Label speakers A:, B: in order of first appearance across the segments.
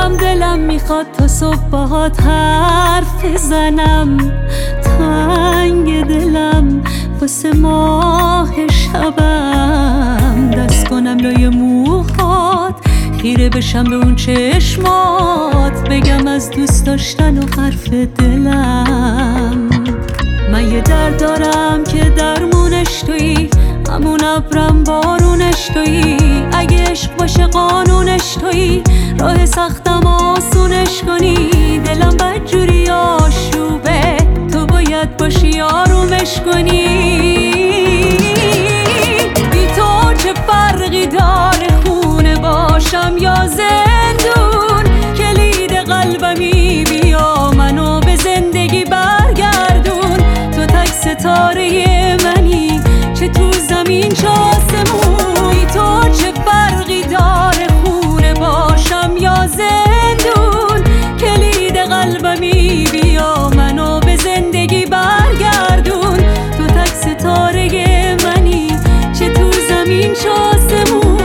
A: دلم میخواد تا صبح باهات حرف بزنم. تنگ دلم واسه ماه شبم، دست کنم لای موهات، خیره بشم به اون چشمات، بگم از دوست داشتن و حرف دلم. من یه درد دارم که درمونش تویی، همون ابرم بارونش تویی. اگه عشق باشه قانونش تویی، راه سختم آسونش کنی. دلم بدجوری آشوبه، تو باید باشی آرومش کنی. بی تو چه فرقی داره خونه باشم یا زندون؟ کلید قلبمی بیا منو به زندگی برگردون. تو تک ستاره منی، چه تو زمین چه آسمون. بی تو چه فرقی داره خونه باشم یا زندون؟ کلید قلبمی بیا منو به زندگی برگردون. تو تک ستاره منی، چه تو زمین چه آسمون.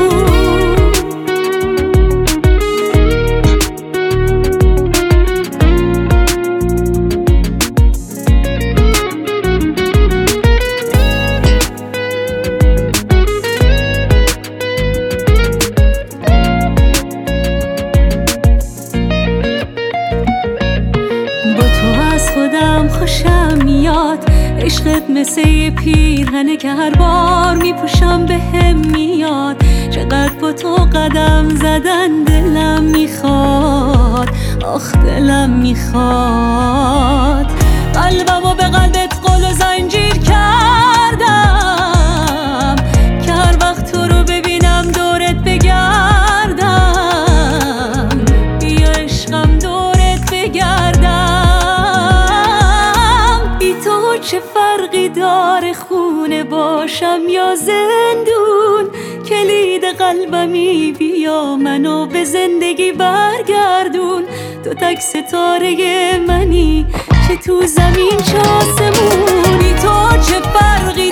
A: خوشم میاد عشقت مثل یه پیرهنه که هر بار میپوشم به هم میاد. چقدر با تو قدم زدن دلم میخواد، آخ دلم میخواد. قلبمو به قلبت قل و زنجیر کردم که هر وقت تو رو ببینم دورت بگردم. بیا عشقم دورت بگردم. چه فرقی داره خونه باشم یا زندون؟ کلید قلبمی بیا منو به زندگی برگردون. تو تک ستاره منی، چه تو زمین چه آسمونی. تو چه فرقی